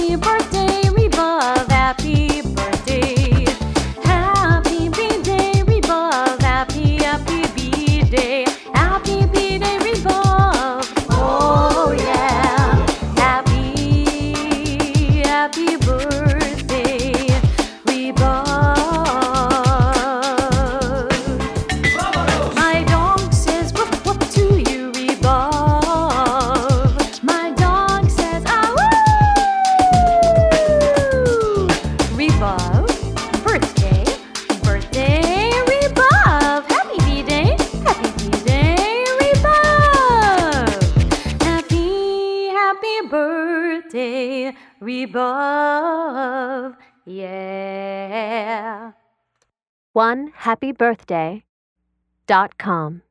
Happy birthday, Rebub. Happy birthday. Happy B-Day, Rebub. Happy B-Day. Happy B-Day, Rebub. Oh yeah. Happy birthday, Rebub. My dog says woof woof to you, Rebub. My dog says ah woo. Rebub, birthday, Rebub. Happy B-Day, Rebub. Happy birthday, Rebub. Yeah. OneHappyBirthday.com